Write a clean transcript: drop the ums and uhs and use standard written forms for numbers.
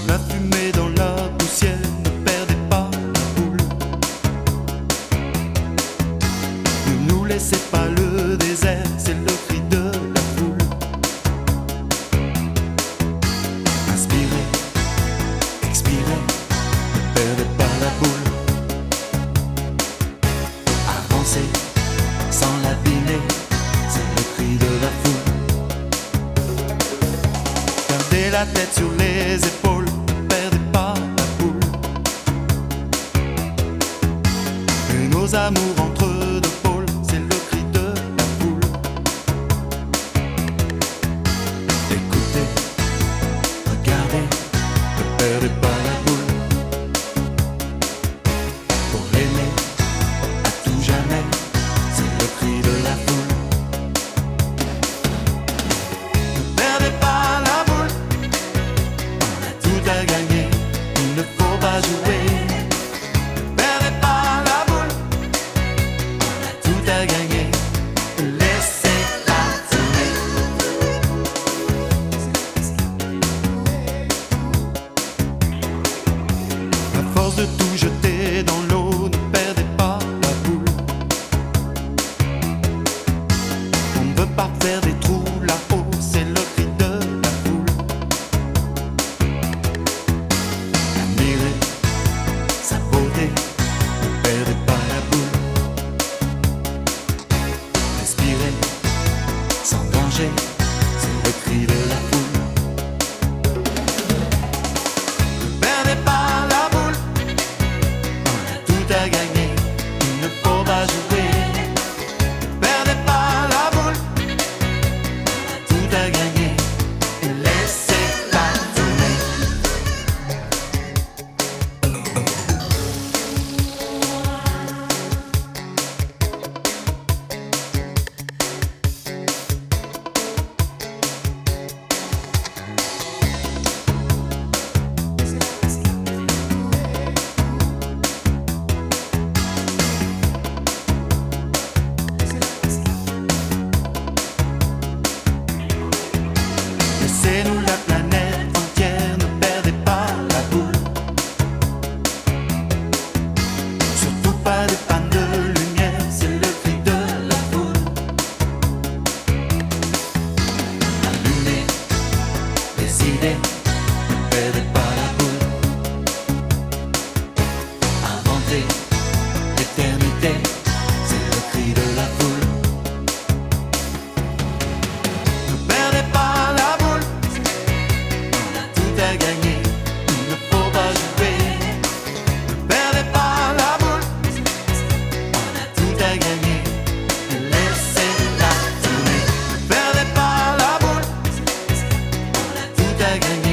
La fumée dans la poussière, ne perdez pas la boule. Ne nous laissez pas le désert, c'est le cri de la foule. Inspirez, expirez, ne perdez pas la boule. Avancez sans l'abîmer, c'est le cri de la foule. Gardez la tête sur les épaules, ne perdez pas la boule. Et nos amours entre deux pôles, c'est le cri de la foule. Écoutez, regardez, ne perdez pas la boule. Pour aimer à tout jamais, c'est le cri de la foule. Ne perdez pas la boule, on a tout à gagner, il ne faut pas jouer. Ne perdez pas la boule, on a tout à gagner, laissez-la tourner. À force de tout jeter dans l'eau, ne perdez pas la boule. On ne veut pas faire des trous là-haut, c'est le cri de la foule. Admirez sa beauté, ne perdez pas la boule. Respirez sans danger, c'est le cri de la foule. Ne perdez pas la boule, on a tout à gagner, il ne faut pas jouer. Ne perdez pas la boule, on a tout à gagner, et laissez-la tourner. Laissez-nous la planète entière, ne perdez pas la boule. Surtout pas des pannes de lumière, c'est le cri de la foule. Allumez les idées, ne perdez pas la boule. Inventez l'éternité, c'est le cri de la foule. Ne perdez pas la boule, on a tout à gagner, il ne faut pas jouer. Ne perdez pas la boule, on a tout à gagner, laissez-la tourner. Ne perdez pas la boule, on a tout à gagner.